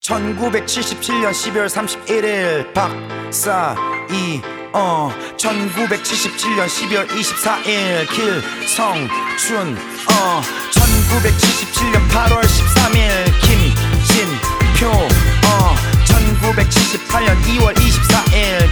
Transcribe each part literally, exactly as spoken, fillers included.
천구백칠십칠년 십이월 삼십일일 박사이 어 천구백칠십칠년 십이월 이십사일 길성춘 어 천구백칠십칠년 팔월 십삼일 김진표 어 천구백칠십팔년 이월 이십사일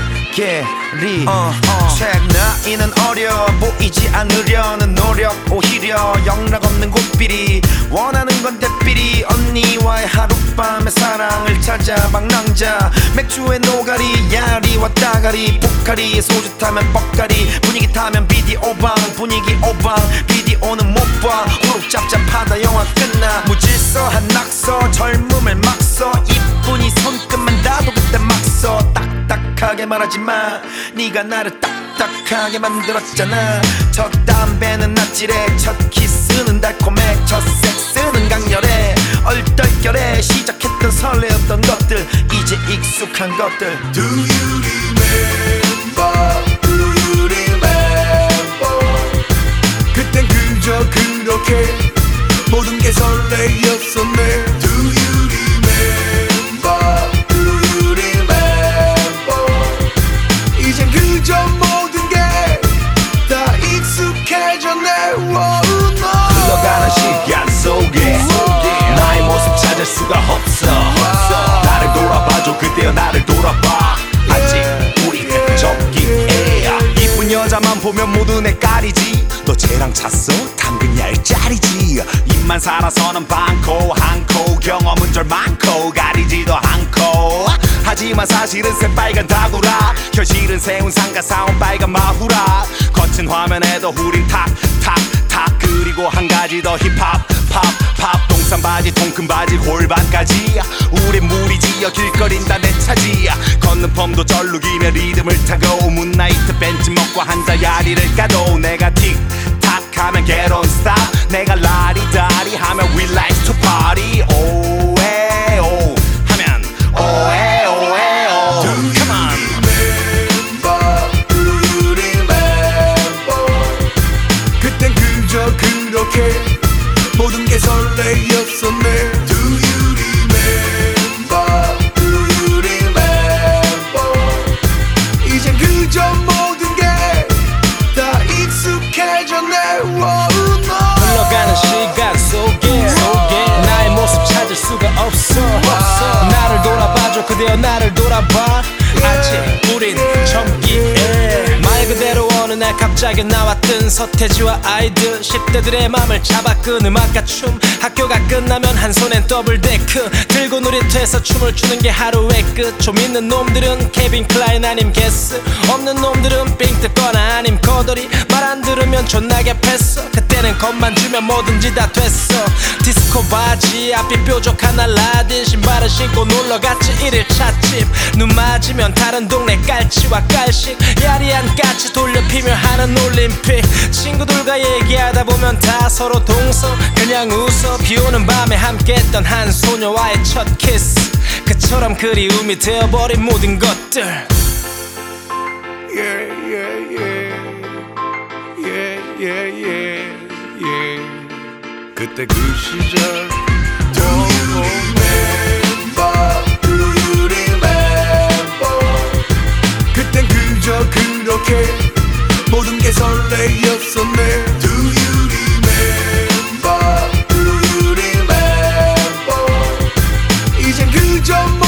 강계리 어, 어. 책 나이는 어려 보이지 않으려는 노력 오히려 영락 없는 고삐리 원하는 건 대삐리 언니와의 하룻밤의 사랑을 찾아 방랑자 맥주에 노가리 야리와 따가리 포카리 소주 타면 뻑가리 분위기 타면 비디오방 분위기 오방 비디오는 못봐 호록 짭짭하다 영화 끝나 무질서한 낙서 젊음을 막 써 이쁜이 손끝만 닿아도 그때 막 써 딱딱하게 말하지마 네가 나를 딱딱하게 만들었잖아 첫 담배는 낯질해 첫 키스는 달콤해 첫 섹스는 강렬해 얼떨결에 시작했던 설레었던 것들 이제 익숙한 것들 Do you remember? Do you remember? 그땐 그저 그렇게 모든 게 설레였었네 Do you remember? Do you remember? 이젠 그저 모든 게 다 익숙해졌네 Whoa, no. 흘러가는 시간 속에 나의 모습 찾을 수가 없어 나를 돌아봐줘 그대여 나를 돌아봐 아직 우리 적기에 이쁜 여자만 보면 모두 내 깔이지 너 쟤랑 잤어? 당근 얄짤이지 입만 살아서는 많고 한코 경험은 절 많고 가리지도 않고 하지만 사실은 새빨간 다구라 현실은 세운 상가 사온 빨간 마후라 거친 화면에도 우린 탁탁탁 그리고 한 가지 더 힙합 팝팝 동산 바지 통큰 바지 골반까지 우린 무리지어 길거린다 내 차지 걷는 펌도 절룩이며 리듬을 타고 문나이트 벤치 먹고 한자 야리를 까도 내가 틱탁 하면 get on stop 내가 라리다리 하면 we like to party 오에오 하면 오에오에오 come on remember? Do you remember? 그땐 그저 그렇게 모든 게 설레였었네 Do you remember? Do you remember? 이젠 그저 모든 게 다 익숙해졌네 Whoa, no. 흘러가는 시간 속에 나의 모습 찾을 수가 없어 나를 돌아봐줘 그대여 나를 돌아봐 아직 우린 젊기에 말 그대로 어느 날 갑자기 나왔던 서태지와 아이들 십 대들의 맘을 잡아 끈 음악과 춤 학교가 끝나면 한 손엔 더블데크 들고 놀이터에서 춤을 추는 게 하루의 끝 좀 있는 놈들은 케빈 클라인 아님 게스 없는 놈들은 삥 뜯거나 아님 거더리 말 안 들으면 존나게 패어 그때는 겁만 주면 뭐든지 다 됐어 디스코 바지 앞이 뾰족한 알라딘 신발을 신고 놀러갔지 일일 찻집 눈 맞으면 다른 동네 깔치와 깔식 야리한 까치 돌려 피며 하는 올림픽 친구들과 얘기하다 보면 다 서로 동서 그냥 웃어 비오는 밤에 함께했던 한 소녀와의 첫 키스 그처럼 그리움이 되어버린 모든 것들 Yeah, yeah, yeah. Yeah, yeah, yeah, yeah. 그때 그 시절 Do you remember? Do you remember? 그땐 그저 그렇게 모든 게 설레였었네 Do you remember? Do you remember? 이젠 그저